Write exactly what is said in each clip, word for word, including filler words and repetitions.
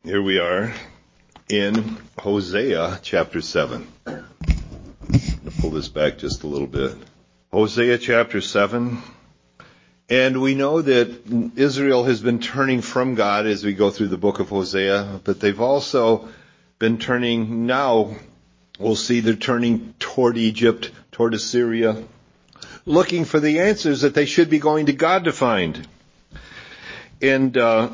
Here we are in Hosea chapter seven. I'm going to pull this back just a little bit. Hosea chapter seven. And we know that Israel has been turning from God as we go through the book of Hosea, but they've also been turning now. We'll see they're turning toward Egypt, toward Assyria, looking for the answers that they should be going to God to find. And uh,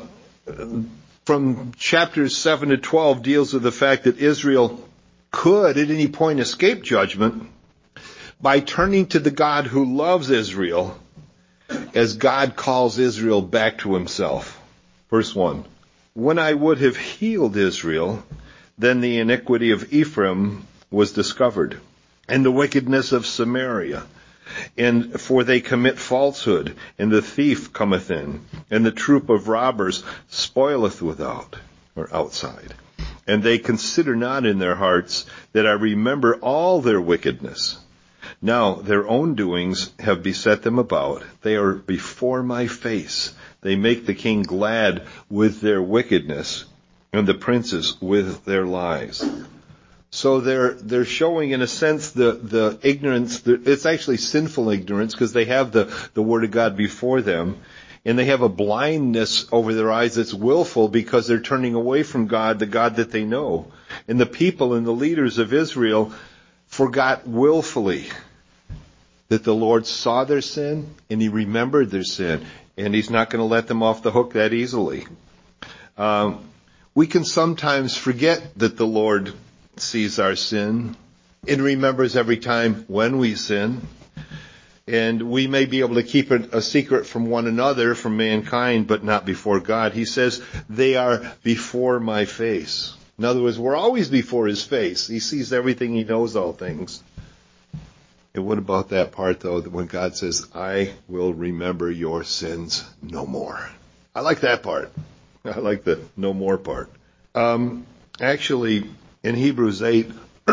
from chapters seven to twelve deals with the fact that Israel could at any point escape judgment by turning to the God who loves Israel as God calls Israel back to himself. Verse one. When I would have healed Israel, then the iniquity of Ephraim was discovered, and the wickedness of Samaria. And for they commit falsehood, and the thief cometh in, and the troop of robbers spoileth without, or outside. And they consider not in their hearts that I remember all their wickedness. Now their own doings have beset them about. They are before my face. They make the king glad with their wickedness, and the princes with their lies. So they're they're showing, in a sense, the the ignorance. The, it's actually sinful ignorance, because they have the the Word of God before them, and they have a blindness over their eyes that's willful, because they're turning away from God, the God that they know. And the people and the leaders of Israel forgot willfully that the Lord saw their sin and He remembered their sin, and He's not going to let them off the hook that easily. Um, we can sometimes forget that the Lord sees our sin and remembers every time when we sin. And we may be able to keep it a secret from one another, from mankind, but not before God. He says, they are before my face. In other words, we're always before His face. He sees everything. He knows all things. And what about that part, though, that when God says, I will remember your sins no more? I like that part. I like the no more part. Um, actually, in Hebrews eight,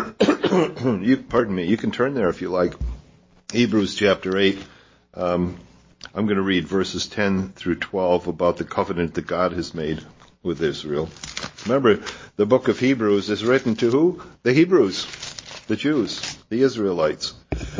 you, pardon me, you can turn there if you like. Hebrews chapter eight. Um, I'm going to read verses ten through twelve about the covenant that God has made with Israel. Remember, the book of Hebrews is written to who? The Hebrews, the Jews, the Israelites.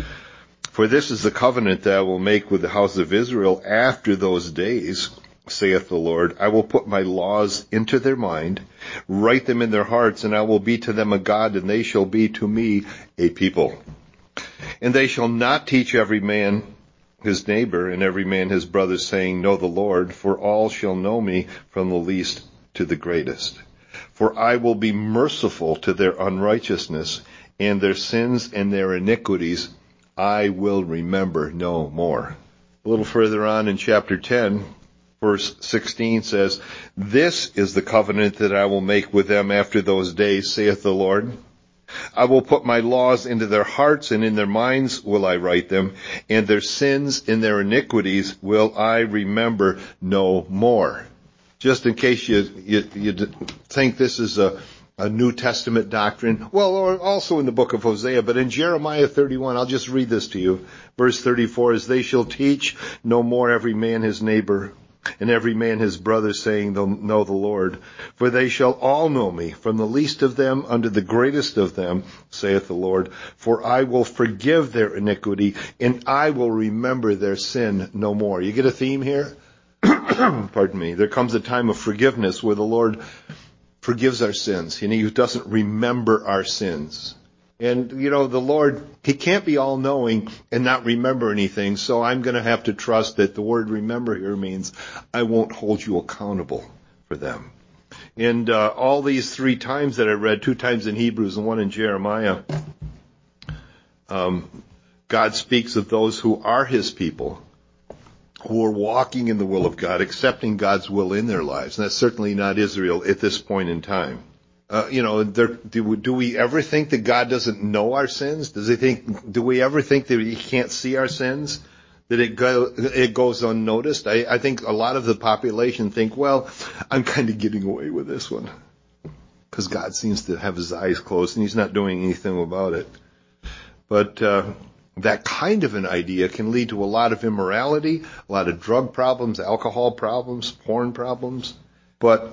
For this is the covenant that I will make with the house of Israel after those days, saith the Lord. I will put my laws into their mind, write them in their hearts, and I will be to them a God, and they shall be to me a people. And they shall not teach every man his neighbor, and every man his brother, saying, Know the Lord, for all shall know me, from the least to the greatest. For I will be merciful to their unrighteousness, and their sins and their iniquities I will remember no more. A little further on in chapter ten, verse sixteen says, This is the covenant that I will make with them after those days, saith the Lord. I will put my laws into their hearts, and in their minds will I write them, and their sins and their iniquities will I remember no more. Just in case you, you, you think this is a, a New Testament doctrine, well, or also in the book of Hosea, but in Jeremiah thirty-one, I'll just read this to you. Verse thirty-four is, They shall teach no more every man his neighbor, and every man his brother, saying, They'll know the Lord. For they shall all know me, from the least of them unto the greatest of them, saith the Lord. For I will forgive their iniquity, and I will remember their sin no more. You get a theme here? Pardon me. There comes a time of forgiveness where the Lord forgives our sins, and He doesn't remember our sins. And, you know, the Lord, He can't be all-knowing and not remember anything, so I'm going to have to trust that the word remember here means I won't hold you accountable for them. And uh, all these three times that I read, two times in Hebrews and one in Jeremiah, um, God speaks of those who are His people, who are walking in the will of God, accepting God's will in their lives. And that's certainly not Israel at this point in time. Uh, you know, there, do, do we ever think that God doesn't know our sins? Does He think? Do we ever think that He can't see our sins? That it go, it goes unnoticed? I, I think a lot of the population think, well, I'm kind of getting away with this one, because God seems to have His eyes closed and He's not doing anything about it. But uh, that kind of an idea can lead to a lot of immorality, a lot of drug problems, alcohol problems, porn problems. But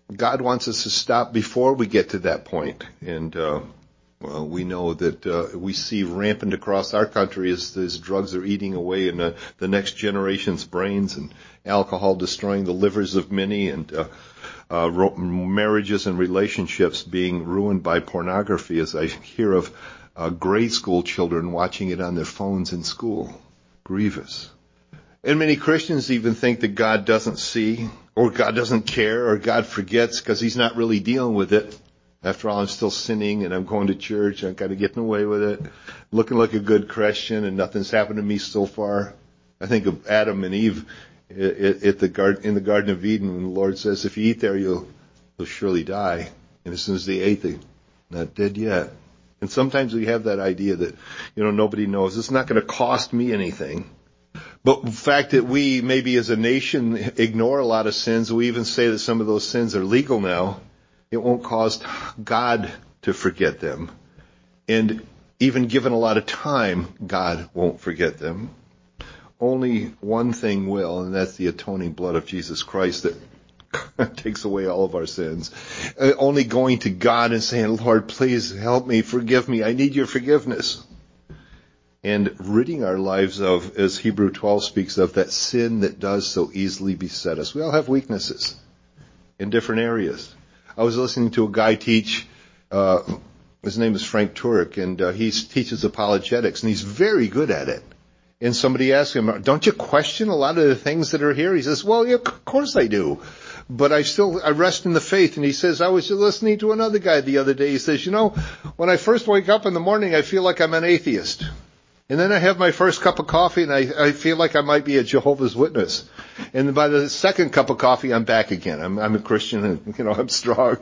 God wants us to stop before we get to that point. And, uh, well, we know that, uh, we see rampant across our country as, as drugs are eating away in the, the next generation's brains, and alcohol destroying the livers of many, and, uh, uh, ro- marriages and relationships being ruined by pornography, as I hear of, uh, grade school children watching it on their phones in school. Grievous. And many Christians even think that God doesn't see, or God doesn't care, or God forgets because he's not really dealing with it. After all, I'm still sinning and I'm going to church. I've got to get away with it. Looking like a good Christian and nothing's happened to me so far. I think of Adam and Eve at the garden, in the Garden of Eden, when the Lord says, if you eat there, you'll, you'll surely die. And as soon as they ate, they're not dead yet. And sometimes we have that idea that, you know, nobody knows. It's not going to cost me anything. But the fact that we, maybe as a nation, ignore a lot of sins, we even say that some of those sins are legal now, it won't cause God to forget them. And even given a lot of time, God won't forget them. Only one thing will, and that's the atoning blood of Jesus Christ that takes away all of our sins. Uh, only going to God and saying, Lord, please help me, forgive me, I need your forgiveness. And ridding our lives of, as Hebrew twelve speaks of, that sin that does so easily beset us. We all have weaknesses in different areas. I was listening to a guy teach, uh, his name is Frank Turek, and uh, he teaches apologetics, and he's very good at it. And somebody asked him, don't you question a lot of the things that are here? He says, well, yeah, of course I do. But I still, I rest in the faith. And he says, I was listening to another guy the other day. He says, you know, when I first wake up in the morning, I feel like I'm an atheist. And then I have my first cup of coffee, and I, I feel like I might be a Jehovah's Witness. And by the second cup of coffee, I'm back again. I'm, I'm a Christian, and, you know, I'm strong.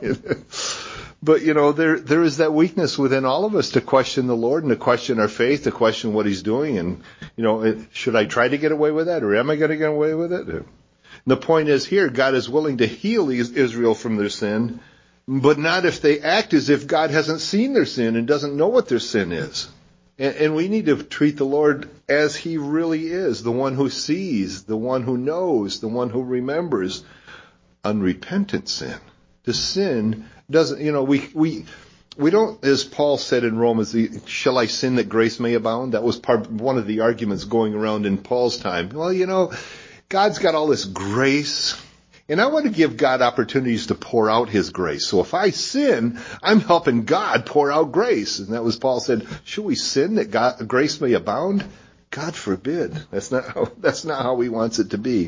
But, you know, there there is that weakness within all of us to question the Lord and to question our faith, to question what he's doing. And, you know, it, should I try to get away with that, or am I going to get away with it? And the point is here, God is willing to heal Israel from their sin, but not if they act as if God hasn't seen their sin and doesn't know what their sin is. And we need to treat the Lord as he really is, the one who sees, the one who knows, the one who remembers unrepentant sin. The sin doesn't, you know, we, we, we don't, as Paul said in Romans, shall I sin that grace may abound? That was part, one of the arguments going around in Paul's time. Well, you know, God's got all this grace, and I want to give God opportunities to pour out his grace. So if I sin, I'm helping God pour out grace. And that was Paul said, should we sin that God, grace may abound? God forbid. That's not how, that's not how he wants it to be.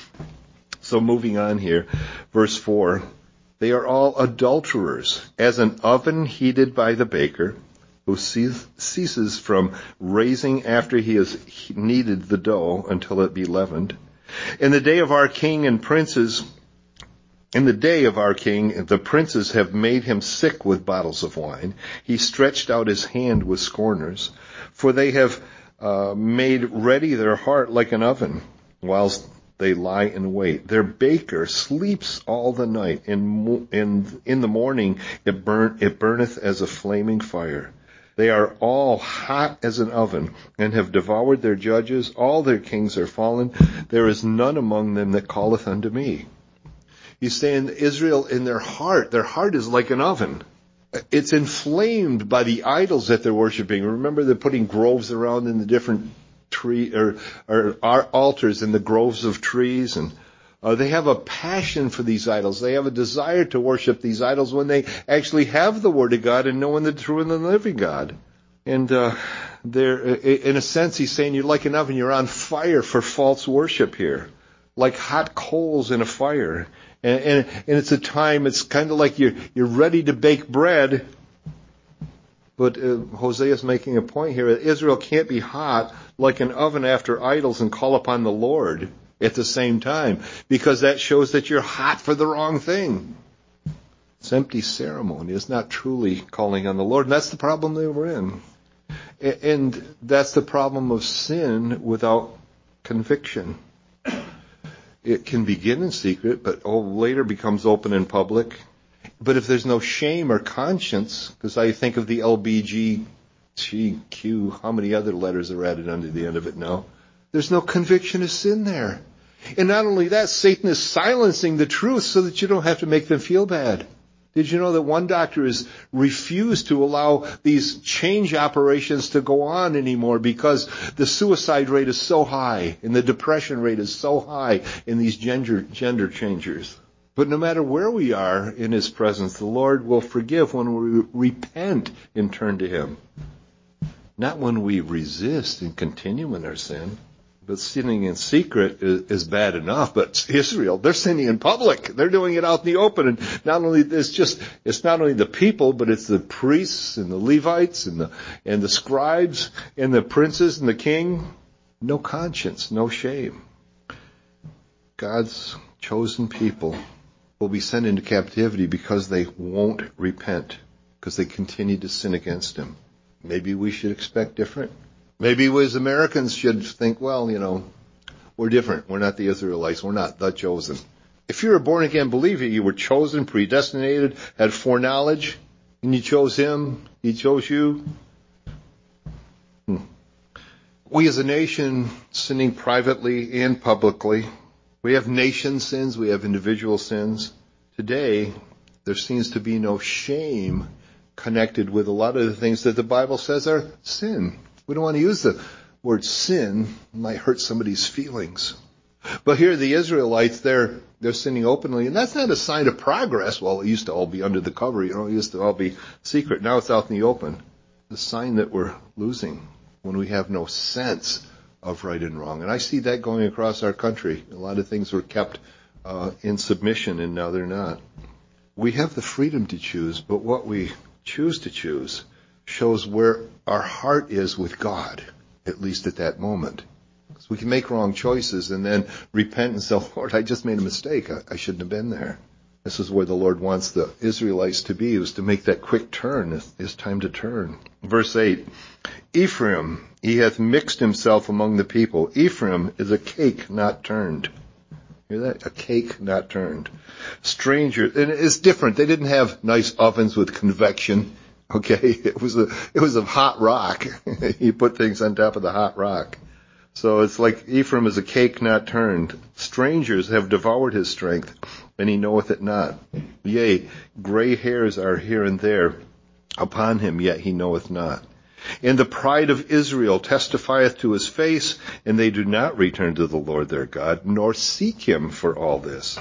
So moving on here, verse four, they are all adulterers, as an oven heated by the baker, who ceases from raising after he has kneaded the dough until it be leavened. In the day of our king and princes, in the day of our king, the princes have made him sick with bottles of wine. He stretched out his hand with scorners, for they have uh, made ready their heart like an oven, whilst they lie in wait. Their baker sleeps all the night. In in in the morning it burn it burneth as a flaming fire. They are all hot as an oven, and have devoured their judges. All their kings are fallen. There is none among them that calleth unto me. He's saying Israel, in their heart, their heart is like an oven. It's inflamed by the idols that they're worshiping. Remember, they're putting groves around in the different tree or, or altars in the groves of trees, and Uh, they have a passion for these idols. They have a desire to worship these idols when they actually have the Word of God and knowing the true and the living God. And uh, they're, in a sense, he's saying you're like an oven. You're on fire for false worship here, like hot coals in a fire. And, and, and it's a time, it's kind of like you're, you're ready to bake bread. But uh, Hosea is making a point here that Israel can't be hot like an oven after idols and call upon the Lord at the same time, because that shows that you're hot for the wrong thing. It's empty ceremony. It's not truly calling on the Lord. And that's the problem they were in. And that's the problem of sin without conviction. It can begin in secret, but later becomes open in public. But if there's no shame or conscience, because I think of the L B G Q, how many other letters are added under the end of it now? There's no conviction of sin there. And not only that, Satan is silencing the truth so that you don't have to make them feel bad. Did you know that one doctor has refused to allow these change operations to go on anymore because the suicide rate is so high and the depression rate is so high in these gender, gender changers? But no matter where we are in His presence, the Lord will forgive when we repent and turn to Him. Not when we resist and continue in our sin. But sinning in secret is, is bad enough. But Israel, they're sinning in public. They're doing it out in the open. And not only it's just it's not only the people, but it's the priests and the Levites and the and the scribes and the princes and the king. No conscience, no shame. God's chosen people will be sent into captivity because they won't repent, because they continue to sin against Him. Maybe we should expect different. Maybe we as Americans should think, well, you know, we're different. We're not the Israelites. We're not the chosen. If you're a born-again believer, you were chosen, predestinated, had foreknowledge, and you chose Him, He chose you. Hmm. We as a nation, sinning privately and publicly, we have nation sins, we have individual sins. Today, there seems to be no shame connected with a lot of the things that the Bible says are sin. We don't want to use the word sin. It might hurt somebody's feelings. But here the Israelites, they're they're sinning openly, and that's not a sign of progress. Well, it used to all be under the cover, you know, it used to all be secret. Now it's out in the open. The sign that we're losing when we have no sense of right and wrong. And I see that going across our country. A lot of things were kept uh, in submission, and now they're not. We have the freedom to choose, but what we choose to choose shows where our heart is with God, at least at that moment. So we can make wrong choices and then repent and say, Lord, I just made a mistake. I, I shouldn't have been there. This is where the Lord wants the Israelites to be, is to make that quick turn. It's, it's time to turn. Verse eight, Ephraim, he hath mixed himself among the people. Ephraim is a cake not turned. Hear that? A cake not turned. Stranger, and it's different. They didn't have nice ovens with convection. Okay, it was a it was a hot rock. You put things on top of the hot rock. So it's like Ephraim is a cake not turned. Strangers have devoured his strength, and he knoweth it not. Yea, gray hairs are here and there upon him, yet he knoweth not. And the pride of Israel testifieth to his face, and they do not return to the Lord their God, nor seek him for all this.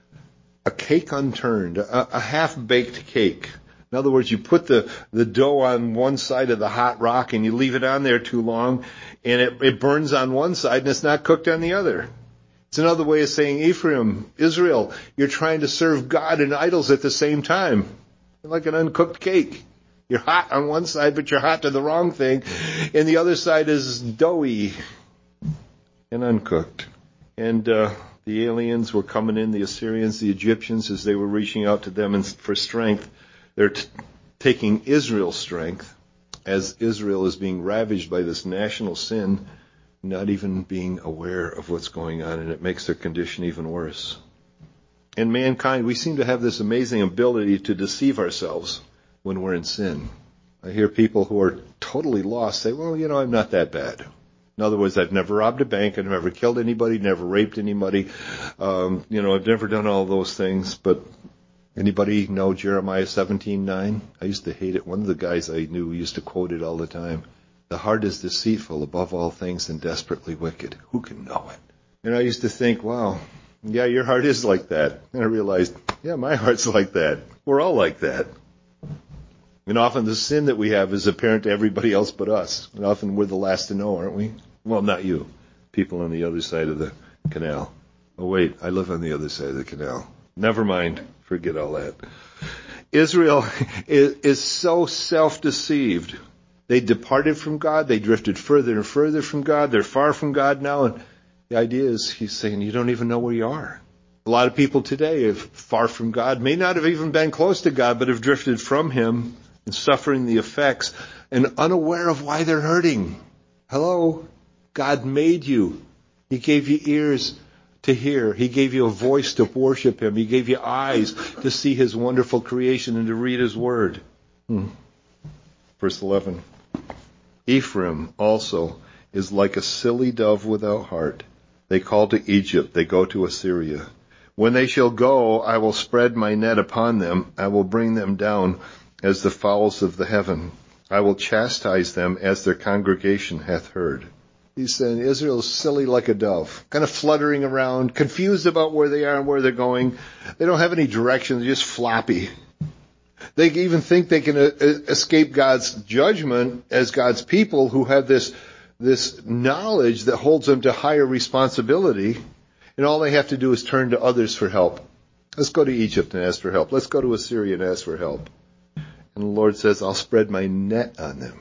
A cake unturned, a, a half-baked cake. In other words, you put the, the dough on one side of the hot rock and you leave it on there too long, and it, it burns on one side and it's not cooked on the other. It's another way of saying, Ephraim, Israel, you're trying to serve God and idols at the same time. You're like an uncooked cake. You're hot on one side, but you're hot to the wrong thing, and the other side is doughy and uncooked. And uh, the aliens were coming in, the Assyrians, the Egyptians, as they were reaching out to them for strength. They're t- taking Israel's strength as Israel is being ravaged by this national sin, not even being aware of what's going on, and it makes their condition even worse. In mankind, we seem to have this amazing ability to deceive ourselves when we're in sin. I hear people who are totally lost say, well, you know, I'm not that bad. In other words, I've never robbed a bank, I've never killed anybody, never raped anybody, um, you know, I've never done all those things, but anybody know Jeremiah seventeen nine? I used to hate it. One of the guys I knew used to quote it all the time. The heart is deceitful above all things and desperately wicked. Who can know it? And I used to think, wow, yeah, your heart is like that. And I realized, yeah, my heart's like that. We're all like that. And often the sin that we have is apparent to everybody else but us. And often we're the last to know, aren't we? Well, not you. People on the other side of the canal. Oh, wait, I live on the other side of the canal. Never mind. Forget all that. Israel is, is so self-deceived. They departed from God. They drifted further and further from God. They're far from God now. And the idea is, he's saying, you don't even know where you are. A lot of people today are far from God, may not have even been close to God, but have drifted from him and suffering the effects and unaware of why they're hurting. Hello? God made you. He gave you ears to hear. He gave you a voice to worship him. He gave you eyes to see his wonderful creation and to read his word. Hmm. Verse eleven. Ephraim also is like a silly dove without heart, They call to Egypt, they go to Assyria. When they shall go, I will spread my net upon them. I will bring them down as the fowls of the heaven. I will chastise them as their congregation hath heard. He's saying Israel is silly like a dove, kind of fluttering around, confused about where they are and where they're going. They don't have any direction, they're just floppy. They even think they can escape God's judgment as God's people who have this, this knowledge that holds them to higher responsibility. And all they have to do is turn to others for help. Let's go to Egypt and ask for help. Let's go to Assyria and ask for help. And the Lord says, I'll spread my net on them.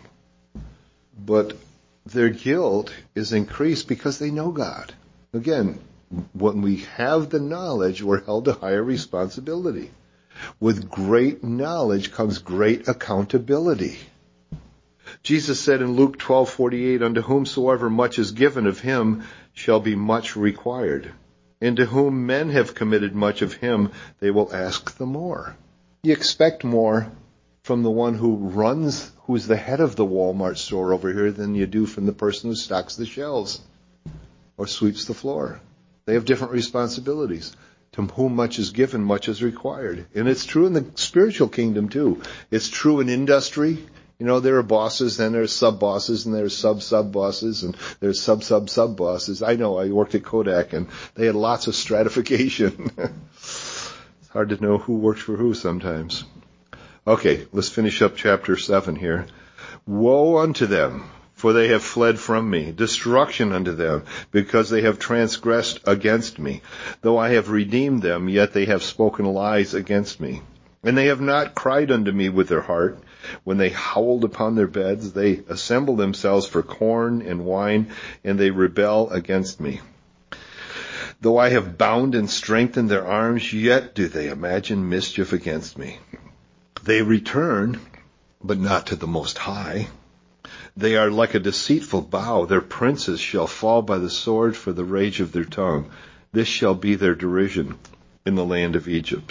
But their guilt is increased because they know God. Again, when we have the knowledge, we're held to higher responsibility. With great knowledge comes great accountability. Jesus said in Luke twelve forty-eight, unto whomsoever much is given of him shall be much required. And to whom men have committed much of him, they will ask the more. You expect more from the one who runs, who's the head of the Walmart store over here, than you do from the person who stocks the shelves or sweeps the floor. They have different responsibilities. To whom much is given, much is required. And it's true in the spiritual kingdom too. It's true in industry. You know, there are bosses, and there's sub-bosses, and there's sub-sub-bosses, and there's sub-sub-sub-bosses. I know, I worked at Kodak, and they had lots of stratification. It's hard to know who works for who sometimes. Okay, let's finish up chapter seven here. Woe unto them, for they have fled from me. Destruction unto them, because they have transgressed against me. Though I have redeemed them, yet they have spoken lies against me. And they have not cried unto me with their heart. When they howled upon their beds, they assemble themselves for corn and wine, and they rebel against me. Though I have bound and strengthened their arms, yet do they imagine mischief against me. They return, but not to the Most High. They are like a deceitful bow. Their princes shall fall by the sword for the rage of their tongue. This shall be their derision in the land of Egypt.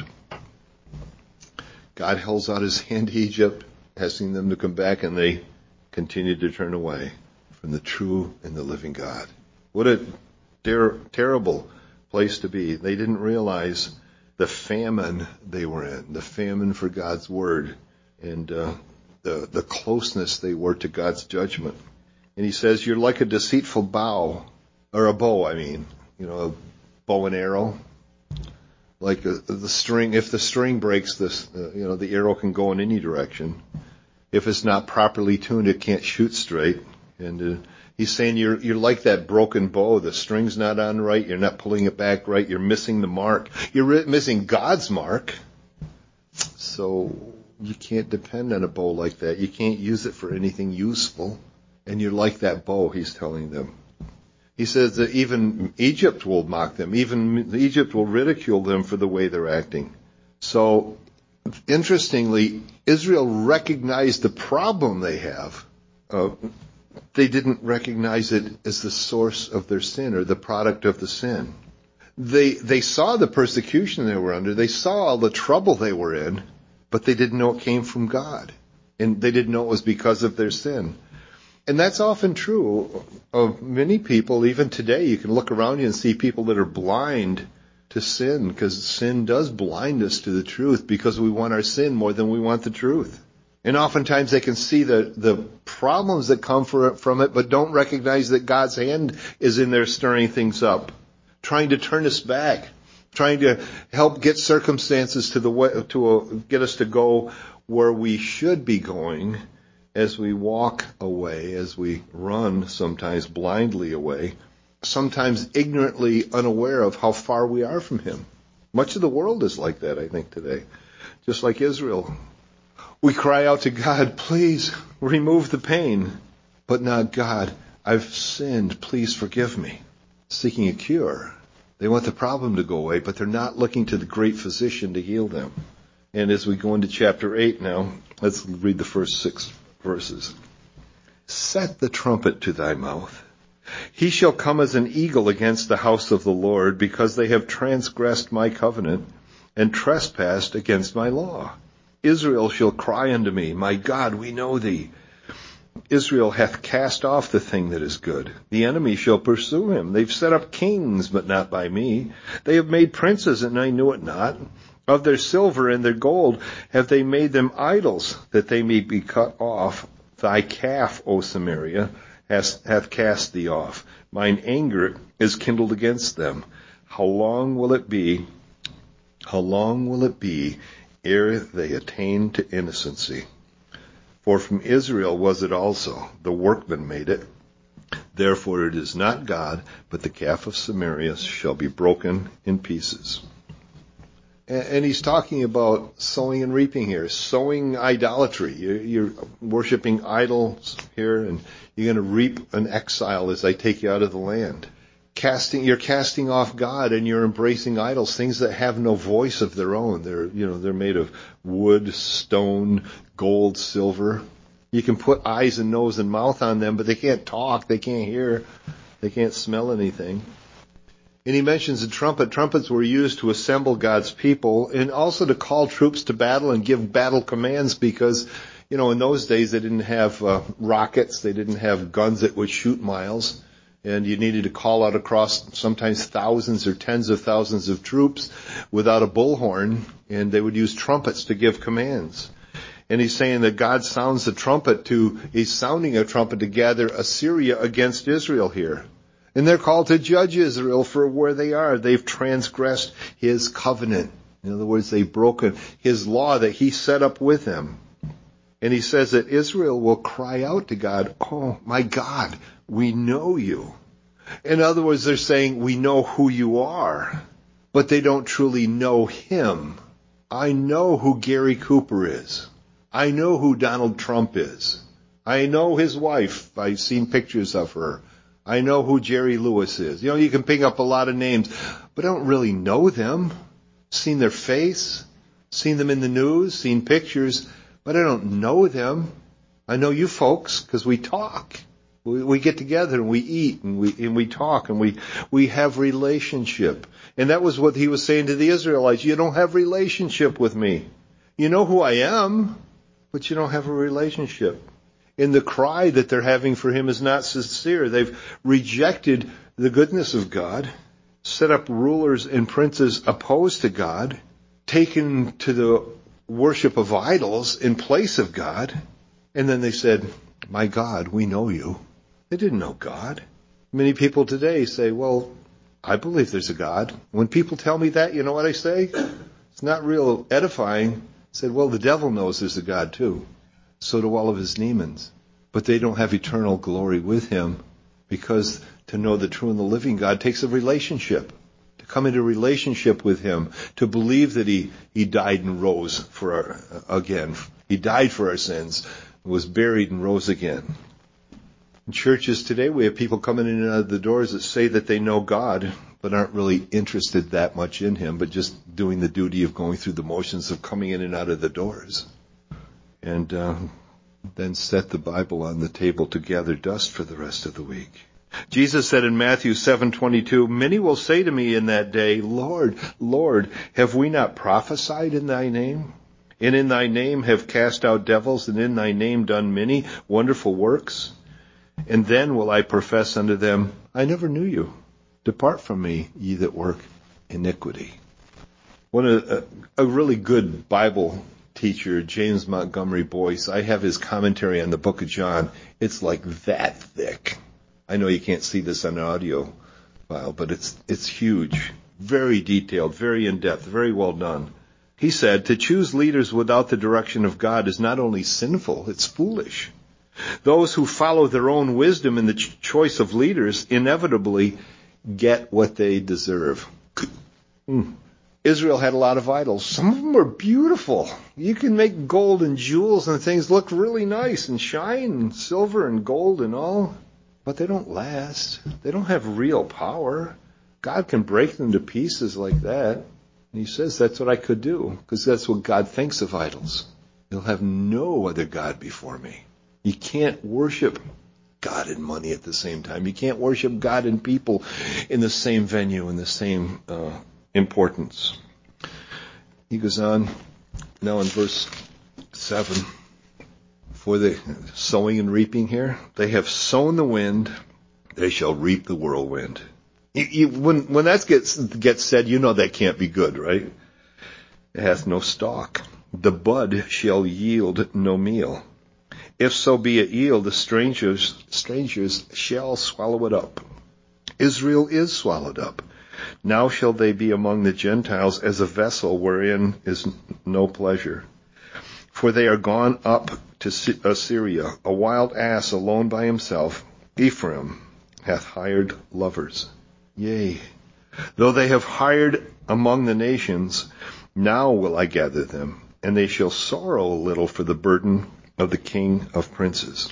God holds out his hand to Egypt, asking them to come back, and they continued to turn away from the true and the living God. What a ter- terrible place to be. They didn't realize the famine they were in, the famine for God's word, and uh, the, the closeness they were to God's judgment. And he says, you're like a deceitful bow, or a bow, I mean, you know, a bow and arrow. Like a, the string, if the string breaks, this, uh, you know, the arrow can go in any direction. If it's not properly tuned, it can't shoot straight. And uh, he's saying you're you're like that broken bow. The string's not on right. You're not pulling it back right. You're missing the mark. You're re- missing God's mark. So you can't depend on a bow like that. You can't use it for anything useful. And you're like that bow, he's telling them. He says that even Egypt will mock them. Even Egypt will ridicule them for the way they're acting. So, interestingly, Israel recognized the problem they have. Uh, they didn't recognize it as the source of their sin or the product of the sin. They they saw the persecution they were under. They saw all the trouble they were in, but they didn't know it came from God. And they didn't know it was because of their sin. And that's often true of many people. Even today, you can look around you and see people that are blind to sin, because sin does blind us to the truth because we want our sin more than we want the truth. And oftentimes they can see the, the problems that come for, from it, but don't recognize that God's hand is in there stirring things up, trying to turn us back, trying to help get circumstances to the way, to a, get us to go where we should be going. As we walk away, as we run sometimes blindly away, sometimes ignorantly unaware of how far we are from him. Much of the world is like that, I think, today. Just like Israel. We cry out to God, please remove the pain. But not, God, I've sinned, please forgive me. Seeking a cure. They want the problem to go away, but they're not looking to the great physician to heal them. And as we go into chapter eight now, let's read the first six verses. Set the trumpet to thy mouth. He shall come as an eagle against the house of the Lord, because they have transgressed my covenant and trespassed against my law. Israel shall cry unto me, my God, we know thee. Israel hath cast off the thing that is good. The enemy shall pursue him. They've set up kings, but not by me. They have made princes, and I knew it not. Of their silver and their gold have they made them idols, that they may be cut off. Thy calf, O Samaria, has, hath cast thee off. Mine anger is kindled against them. How long will it be? How long will it be ere they attain to innocency? For from Israel was it also, the workman made it. Therefore it is not God, but the calf of Samaria shall be broken in pieces. And he's talking about sowing and reaping here, sowing idolatry. You're worshiping idols here, and you're going to reap an exile as I take you out of the land. Casting, you're casting off God, and you're embracing idols, things that have no voice of their own. They're, you know, they're made of wood, stone, gold, silver. You can put eyes and nose and mouth on them, but they can't talk, they can't hear, they can't smell anything. And he mentions the trumpet. Trumpets were used to assemble God's people and also to call troops to battle and give battle commands because, you know, in those days they didn't have uh, rockets, they didn't have guns that would shoot miles. And you needed to call out across sometimes thousands or tens of thousands of troops without a bullhorn, and they would use trumpets to give commands. And he's saying that God sounds the trumpet to, he's sounding a trumpet to gather Assyria against Israel here. And they're called to judge Israel for where they are. They've transgressed his covenant. In other words, they've broken his law that he set up with them. And he says that Israel will cry out to God, oh my God, we know you. In other words, they're saying, we know who you are, but they don't truly know him. I know who Gary Cooper is. I know who Donald Trump is. I know his wife. I've seen pictures of her. I know who Jerry Lewis is. You know, you can pick up a lot of names, but I don't really know them. Seen their face, seen them in the news, seen pictures, but I don't know them. I know you folks because we talk. We, we get together and we eat and we and we talk and we we have relationship. And that was what he was saying to the Israelites. You don't have relationship with me. You know who I am, but you don't have a relationship. And the cry that they're having for him is not sincere. They've rejected the goodness of God, set up rulers and princes opposed to God, taken to the worship of idols in place of God, and then they said, my God, we know you. They didn't know God. Many people today say, well, I believe there's a God. When people tell me that, you know what I say? It's not real edifying. I said, well, the devil knows there's a God too. So do all of his demons. But they don't have eternal glory with him because to know the true and the living God takes a relationship. To come into relationship with him. To believe that he, he died and rose for our, again. He died for our sins, was buried and rose again. In churches today, we have people coming in and out of the doors that say that they know God, but aren't really interested that much in him, but just doing the duty of going through the motions of coming in and out of the doors. And uh, then set the Bible on the table to gather dust for the rest of the week. Jesus said in Matthew seven twenty-two, many will say to me in that day, Lord, Lord, have we not prophesied in thy name? And in thy name have cast out devils, and in thy name done many wonderful works? And then will I profess unto them, I never knew you. Depart from me, ye that work iniquity. One a, a really good Bible teacher, James Montgomery Boyce, I have his commentary on the book of John. It's like that thick. I know you can't see this on the audio file, but it's it's huge, very detailed, very in-depth, very well done. He said, to choose leaders without the direction of God is not only sinful, it's foolish. Those who follow their own wisdom in the ch- choice of leaders inevitably get what they deserve. Mm. Israel had a lot of idols. Some of them were beautiful. You can make gold and jewels and things look really nice and shine and silver and gold and all, but they don't last. They don't have real power. God can break them to pieces like that. And he says that's what I could do because that's what God thinks of idols. They'll have no other God before me. You can't worship God and money at the same time. You can't worship God and people in the same venue, in the same uh, importance. He goes on now in verse seven. for the sowing and reaping here. They have sown the wind, they shall reap the whirlwind. You, you, when when that gets gets said, you know that can't be good, right? It hath no stalk. The bud shall yield no meal. If so be it yield, the strangers strangers shall swallow it up. Israel is swallowed up. Now shall they be among the Gentiles as a vessel wherein is no pleasure. For they are gone up to Assyria, a wild ass alone by himself. Ephraim hath hired lovers. Yea, though they have hired among the nations, now will I gather them, and they shall sorrow a little for the burden of the King of princes.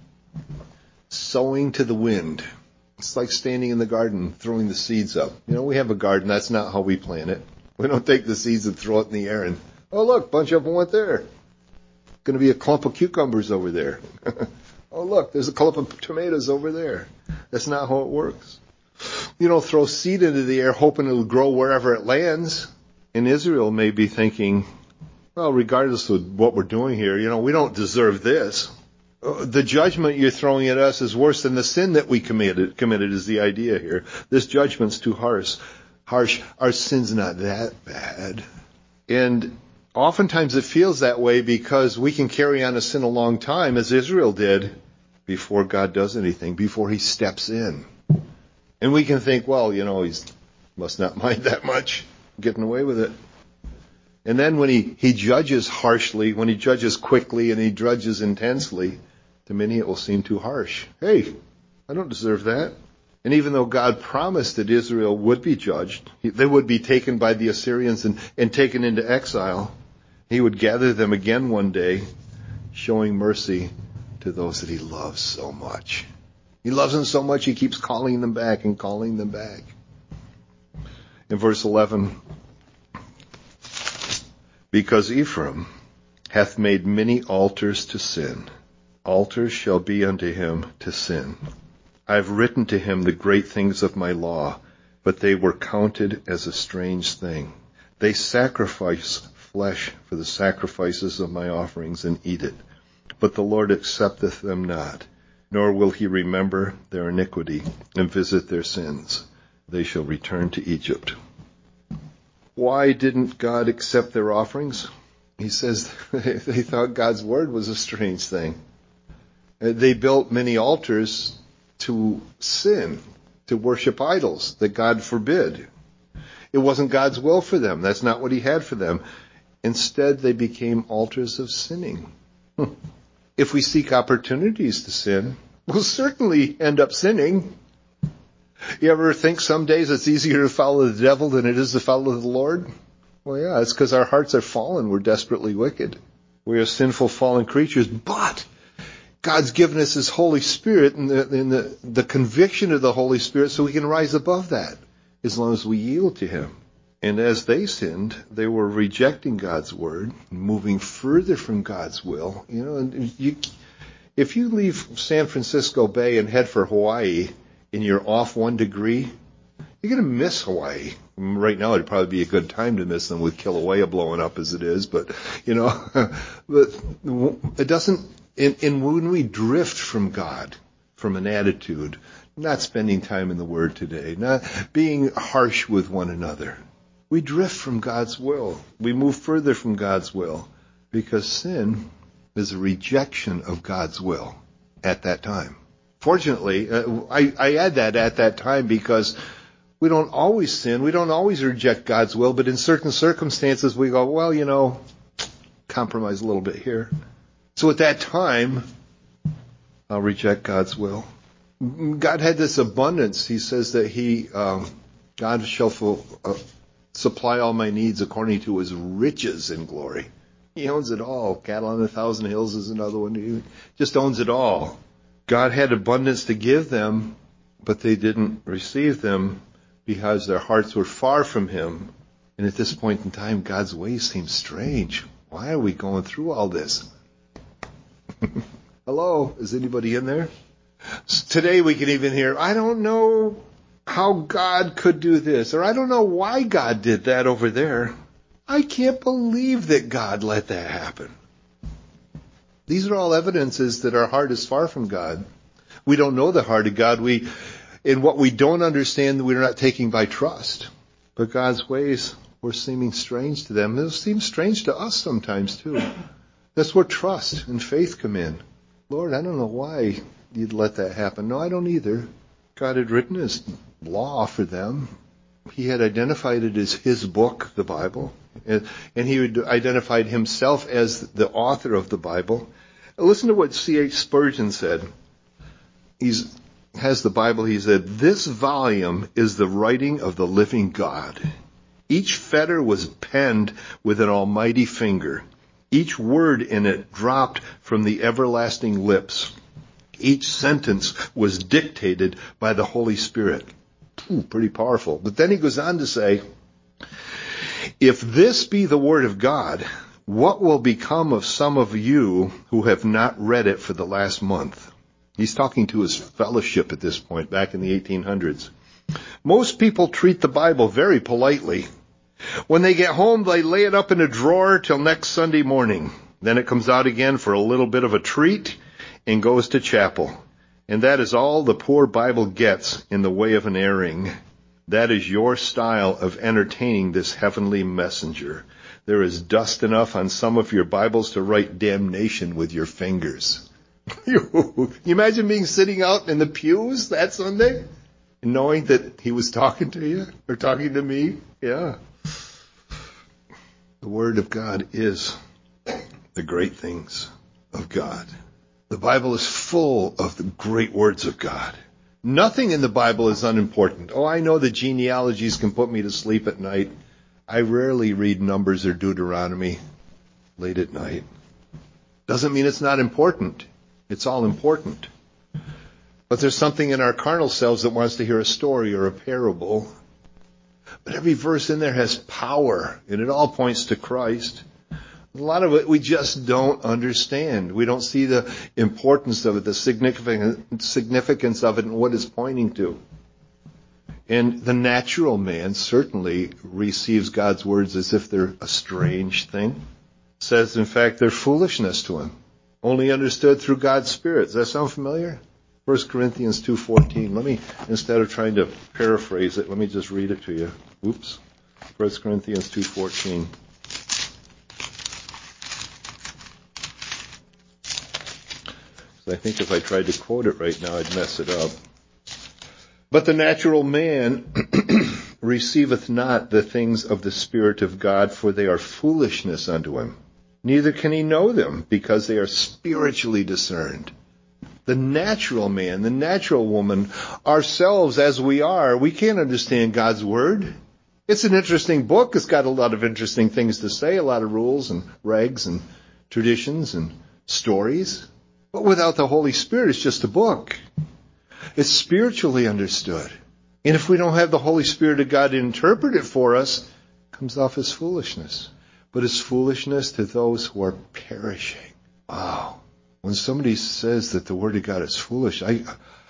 Sowing to the wind. It's like standing in the garden, throwing the seeds up. You know, we have a garden. That's not how we plant it. We don't take the seeds and throw it in the air and, oh, look, a bunch of them went there. Going to be a clump of cucumbers over there. Oh, look, there's a clump of tomatoes over there. That's not how it works. You don't throw seed into the air hoping it'll grow wherever it lands. And Israel may be thinking, well, regardless of what we're doing here, you know, we don't deserve this. The judgment you're throwing at us is worse than the sin that we committed, committed is the idea here. This judgment's too harsh. Harsh. Our sin's not that bad. And oftentimes it feels that way because we can carry on a sin a long time, as Israel did, before God does anything, before he steps in. And we can think, well, you know, he must not mind that much, getting away with it. And then when he, he judges harshly, when he judges quickly and he judges intensely, to many it will seem too harsh. Hey, I don't deserve that. And even though God promised that Israel would be judged, they would be taken by the Assyrians and, and taken into exile, he would gather them again one day, showing mercy to those that he loves so much. He loves them so much he keeps calling them back and calling them back. In verse eleven, because Ephraim hath made many altars to sin, altars shall be unto him to sin. I have written to him the great things of my law, but they were counted as a strange thing. They sacrifice flesh for the sacrifices of my offerings and eat it. But the Lord accepteth them not, nor will he remember their iniquity and visit their sins. They shall return to Egypt. Why didn't God accept their offerings? He says they thought God's word was a strange thing. They built many altars to sin, to worship idols that God forbid. It wasn't God's will for them. That's not what he had for them. Instead, they became altars of sinning. If we seek opportunities to sin, we'll certainly end up sinning. You ever think some days it's easier to follow the devil than it is to follow the Lord? Well, yeah, it's because our hearts are fallen. We're desperately wicked. We are sinful, fallen creatures, but God's given us his Holy Spirit and the, and the, the conviction of the Holy Spirit so we can rise above that as long as we yield to him. And as they sinned, they were rejecting God's word, moving further from God's will. You know, and you, if you leave San Francisco Bay and head for Hawaii and you're off one degree, you're going to miss Hawaii. Right now, it'd probably be a good time to miss them with Kilauea blowing up as it is. But, you know, but it doesn't, and, and when we drift from God, from an attitude, not spending time in the Word today, not being harsh with one another, we drift from God's will. We move further from God's will because sin is a rejection of God's will at that time. Fortunately, uh, I, I add that at that time because we don't always sin. We don't always reject God's will, but in certain circumstances we go, well, you know, compromise a little bit here. So at that time, I'll reject God's will. God had this abundance. He says that he, um, God shall full, uh, supply all my needs according to his riches in glory. He owns it all. Cattle on a thousand hills is another one. He just owns it all. God had abundance to give them, but they didn't receive them because their hearts were far from him. And at this point in time, God's ways seem strange. Why are we going through all this? Hello? Is anybody in there? Today we can even hear, I don't know how God could do this, or I don't know why God did that over there. I can't believe that God let that happen. These are all evidences that our heart is far from God. We don't know the heart of God. We, in what we don't understand, we're not taking by trust. But God's ways were seeming strange to them. They seem strange to us sometimes too. That's where trust and faith come in. Lord, I don't know why you'd let that happen. No, I don't either. God had written his law for them. He had identified it as his book, the Bible. And, and he had identified himself as the author of the Bible. Listen to what C H Spurgeon said. He's has the Bible. He said, "This volume is the writing of the living God. Each fetter was penned with an almighty finger. Each word in it dropped from the everlasting lips. Each sentence was dictated by the Holy Spirit." Ooh, pretty powerful. But then he goes on to say, "If this be the Word of God, what will become of some of you who have not read it for the last month?" He's talking to his fellowship at this point, back in the eighteen hundreds. "Most people treat the Bible very politely. When they get home, they lay it up in a drawer till next Sunday morning. Then it comes out again for a little bit of a treat and goes to chapel. And that is all the poor Bible gets in the way of an airing. That is your style of entertaining this heavenly messenger. There is dust enough on some of your Bibles to write damnation with your fingers." You imagine being sitting out in the pews that Sunday and knowing that he was talking to you or talking to me? Yeah. The Word of God is the great things of God. The Bible is full of the great words of God. Nothing in the Bible is unimportant. Oh, I know the genealogies can put me to sleep at night. I rarely read Numbers or Deuteronomy late at night. Doesn't mean it's not important. It's all important. But there's something in our carnal selves that wants to hear a story or a parable. But every verse in there has power, and it all points to Christ. A lot of it we just don't understand. We don't see the importance of it, the significance of it, and what it's pointing to. And the natural man certainly receives God's words as if they're a strange thing. It says, in fact, they're foolishness to him. Only understood through God's Spirit. Does that sound familiar? First Corinthians two fourteen. Let me, instead of trying to paraphrase it, let me just read it to you. Oops. First Corinthians two fourteen. I think if I tried to quote it right now, I'd mess it up. "But the natural man receiveth not the things of the Spirit of God, for they are foolishness unto him. Neither can he know them, because they are spiritually discerned." The natural man, the natural woman, ourselves as we are, we can't understand God's Word. It's an interesting book. It's got a lot of interesting things to say, a lot of rules and regs and traditions and stories. But without the Holy Spirit, it's just a book. It's spiritually understood. And if we don't have the Holy Spirit of God to interpret it for us, it comes off as foolishness. But it's foolishness to those who are perishing. Wow. When somebody says that the Word of God is foolish, I,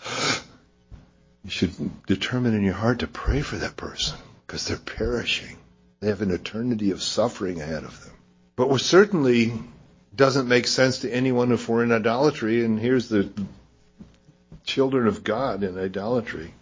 you should determine in your heart to pray for that person, because they're perishing. They have an eternity of suffering ahead of them. But we're certainly doesn't make sense to anyone if we're in idolatry, and here's the children of God in idolatry.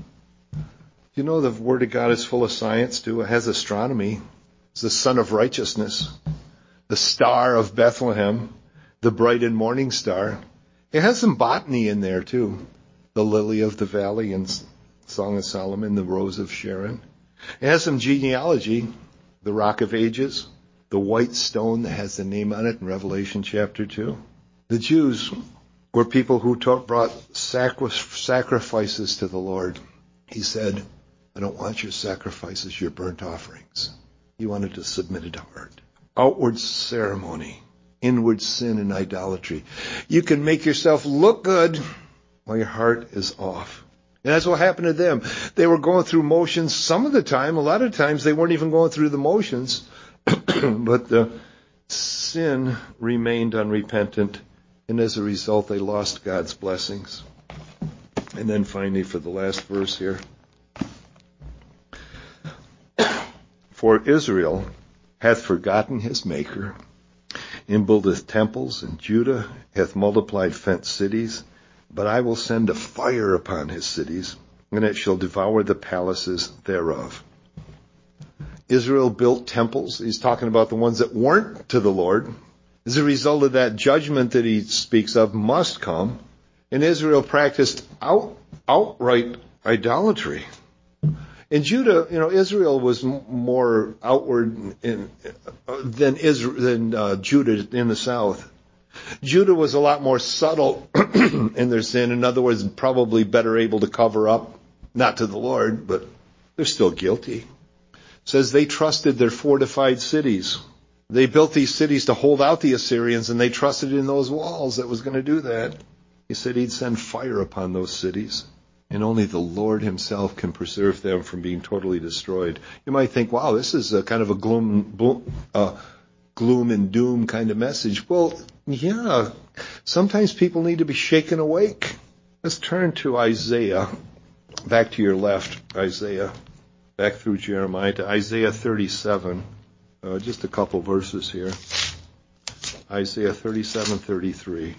You know the Word of God is full of science too. It has astronomy. It's the sun of righteousness, the star of Bethlehem, the bright and morning star. It has some botany in there too. The lily of the valley in Song of Solomon, the rose of Sharon. It has some genealogy, the rock of ages, the white stone that has the name on it in Revelation chapter two. The Jews were people who taught, brought sacri- sacrifices to the Lord. He said, "I don't want your sacrifices, your burnt offerings." He wanted a submitted heart. Outward ceremony, inward sin and idolatry. You can make yourself look good while your heart is off. And that's what happened to them. They were going through motions some of the time. A lot of times they weren't even going through the motions. But the sin remained unrepentant, and as a result they lost God's blessings. And then finally, for the last verse here, "For Israel hath forgotten his Maker, and buildeth temples, and Judah hath multiplied fenced cities. But I will send a fire upon his cities, and it shall devour the palaces thereof. Israel built temples. He's talking about the ones that weren't to the Lord. As a result of that, judgment that he speaks of must come. And Israel practiced out, outright idolatry. In Judah, you know, Israel was m- more outward in, uh, than Israel, than uh, Judah in the south. Judah was a lot more subtle in their sin. In other words, probably better able to cover up, not to the Lord, but they're still guilty. It says they trusted their fortified cities. They built these cities to hold out the Assyrians, and they trusted in those walls that was going to do that. He said he'd send fire upon those cities, and only the Lord himself can preserve them from being totally destroyed. You might think, wow, this is a kind of a gloom, gloom, uh, gloom and doom kind of message. Well, yeah, sometimes people need to be shaken awake. Let's turn to Isaiah. Back to your left, Isaiah. Back through Jeremiah to Isaiah thirty-seven. Uh, just a couple verses here. Isaiah thirty-seven, thirty-three.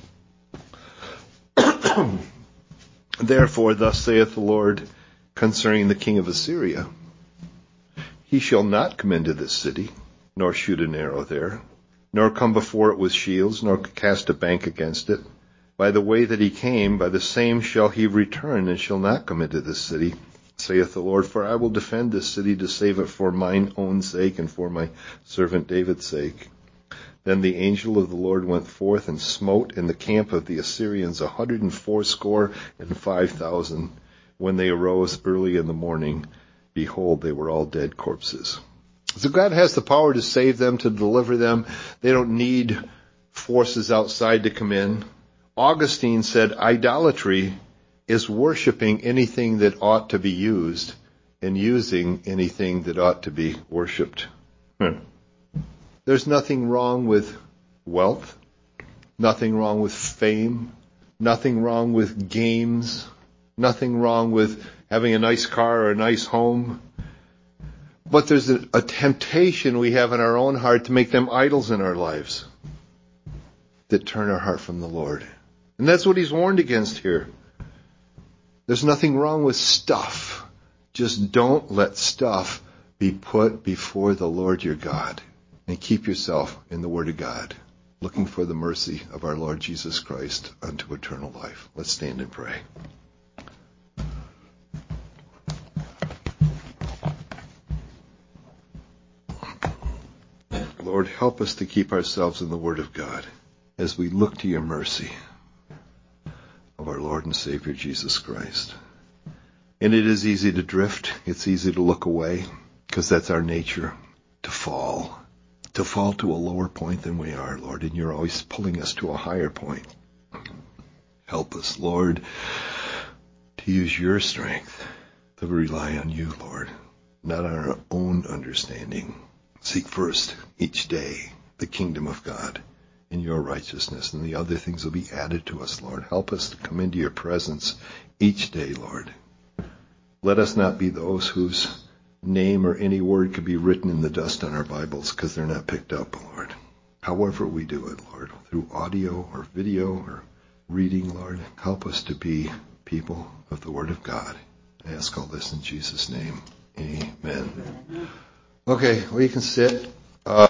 Therefore, thus saith the Lord concerning the king of Assyria, he shall not come into this city, nor shoot an arrow there, nor come before it with shields, nor cast a bank against it. By the way that he came, by the same shall he return, and shall not come into this city, saith the Lord. For I will defend this city to save it for mine own sake, and for my servant David's sake. Then the angel of the Lord went forth and smote in the camp of the Assyrians a hundred and fourscore and five thousand. When they arose early in the morning, behold, they were all dead corpses. So God has the power to save them, to deliver them. They don't need forces outside to come in. Augustine said idolatry is worshiping anything that ought to be used and using anything that ought to be worshipped. Hmm. There's nothing wrong with wealth, nothing wrong with fame, nothing wrong with games, nothing wrong with having a nice car or a nice home. But there's a, a temptation we have in our own heart to make them idols in our lives that turn our heart from the Lord. And that's what he's warned against here. There's nothing wrong with stuff. Just don't let stuff be put before the Lord your God. And keep yourself in the Word of God, looking for the mercy of our Lord Jesus Christ unto eternal life. Let's stand and pray. Lord, help us to keep ourselves in the Word of God as we look to your mercy of our Lord and Savior Jesus Christ. And it is easy to drift. It's easy to look away because that's our nature, to fall. To fall to a lower point than we are, Lord, and you're always pulling us to a higher point. Help us, Lord, to use your strength, to rely on you, Lord, not on our own understanding. Seek first, each day, the kingdom of God and your righteousness, and the other things will be added to us, Lord. Help us to come into your presence each day, Lord. Let us not be those whose name or any word could be written in the dust on our Bibles because they're not picked up, Lord. However we do it, Lord, through audio or video or reading, Lord, help us to be people of the Word of God. I ask all this in Jesus' name. Amen. Okay, well, you can sit. Uh,